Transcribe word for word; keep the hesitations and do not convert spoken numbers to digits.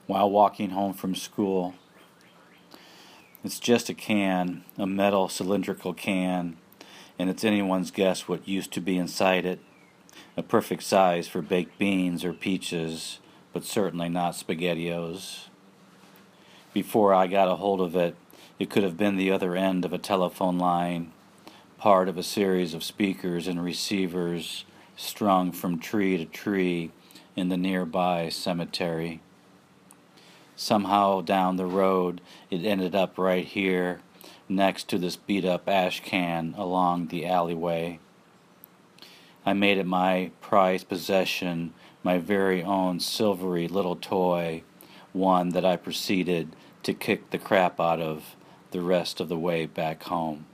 while walking home from school. It's just a can, a metal cylindrical can, and it's anyone's guess what used to be inside it. A perfect size for baked beans or peaches, but certainly not SpaghettiOs. Before I got a hold of it, it could have been the other end of a telephone line, part of a series of speakers and receivers strung from tree to tree in the nearby cemetery. Somehow down the road, it ended up right here, next to this beat-up ash can along the alleyway. I made it my prized possession, my very own silvery little toy, one that I proceeded to kick the crap out of the rest of the way back home.